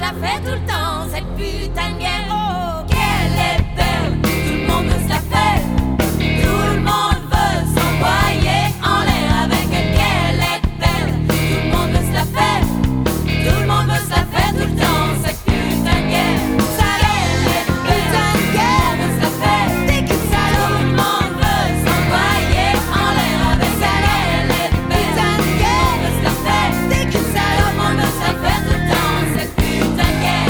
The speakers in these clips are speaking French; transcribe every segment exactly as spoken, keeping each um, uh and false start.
la fait tout le temps, cette putain de guerre. Oh, qu'elle est belle, tout le monde veut se la faire. Tout le monde veut s'envoyer en l'air avec elle. Qu'elle est belle, tout le monde veut se la faire. Tout le monde veut se la faire tout le temps, cette putain de guerre. Ça elle est belle, tout le monde veut se la faire. Dès que ça tout le monde veut s'envoyer en l'air avec elle. Elle est belle, tout le monde veut se la faire. Dès que ça tout le monde veut se la faire tout le temps, cette putain de guerre.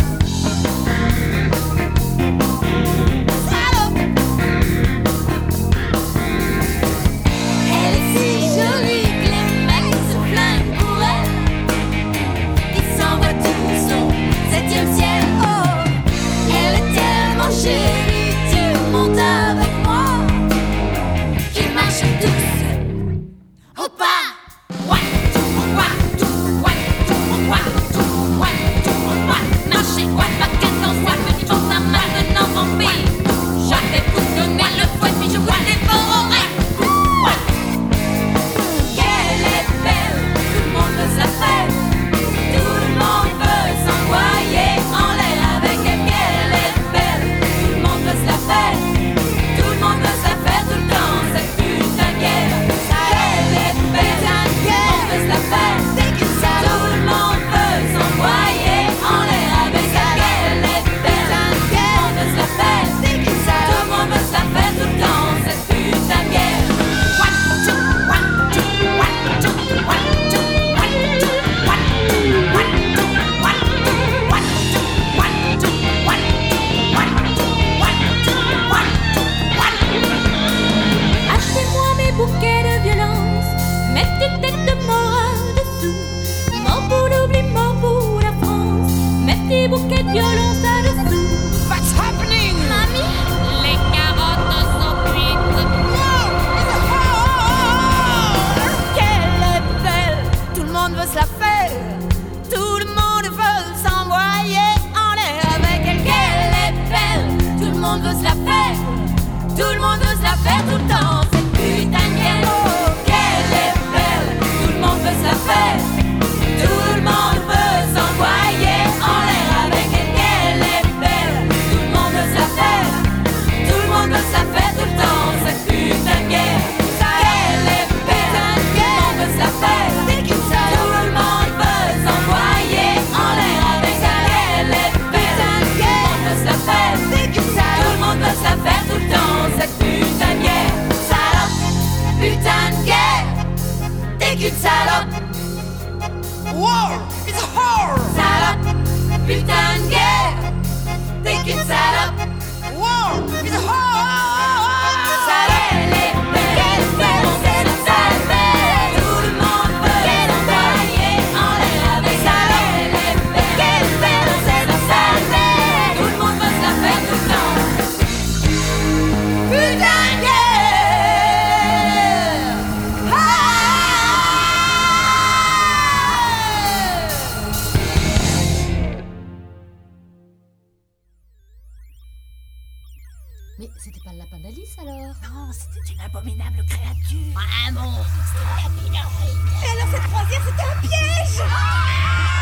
Elle est si jolie que les mecs se flinguent pour elle. Ils s'envoient tous au septième ciel. Oh, elle est tellement chérie, tu montes avec moi. Qu'ils marchent tous au pas. Ouais, tout mon ouais, tout ouais, tout mon ouais, tout ouais, tout mon ouais. Marcher, ouais, ma quête en soi, petit chose à maintenant vampire. J'avais pour donner le fouet, puis je vous dévorerai. Ouais. Qu'elle est belle, tout le monde veut se la faire. Tout le monde veut s'envoyer en l'air avec elle. Qu'elle est belle, tout le monde veut se la faire. Tout le monde veut se la faire tout le temps, cette putain de guerre. Elle est belle, tout le monde veut se la faire. Tout le monde veut s'envoyer en l'air avec elle. Elle est belle, tout le monde veut se la faire. Tout le monde veut se la faire tout le temps, cette putain de guerre. One, two, one, two, one, two, one, two, one, two, one, two, one, two, one, two, one, two, one, two, one, two, one, two, one, two, one, two, one. Achetez-moi mes bouquets de violence, mes petites têtes de morale dessous. Mort pour l'oubli, mort pour la France, mes petits bouquets de violence là-dessous. What's happening? Mamie, les carottes sont cuites. Qu'elle est belle, tout le monde veut se la faire. Tout le monde veut s'envoyer en l'air avec elle. Qu'elle est belle, tout le monde veut se la faire. Tout le monde veut se la faire tout le temps, cette putain de guerre. Oh, qu'elle est belle, tout le monde veut se la faire. Tout le monde veut s'envoyer en l'air avec elle. Qu'elle est belle, tout le monde veut se la faire. Tout le monde veut se la faire tout le temps, cette putain de guerre. Qu'elle est belle, tout le monde veut se la faire. Tout le monde veut s'envoyer en l'air avec elle. Elle est belle, tout le monde veut se la faire. Tout le monde veut se la faire tout le temps, cette putain de guerre. Salope, putain de guerre, t'es qu'une salope. War is a whore. Salope, putain de guerre, t'es qu'une salope. War is a whore. Salope, elle est belle, tout le monde veut se la faire. Tout le monde veut s'envoyer en l'air avec elle. Elle est belle, tout le monde veut se la faire. Tout le monde veut se la faire tout le temps. Putain de guerre. Ah. Mais c'était pas le lapin d'Alice alors? Non, c'était une abominable créature. Un monstre. Et alors cette croisière, c'était un piège.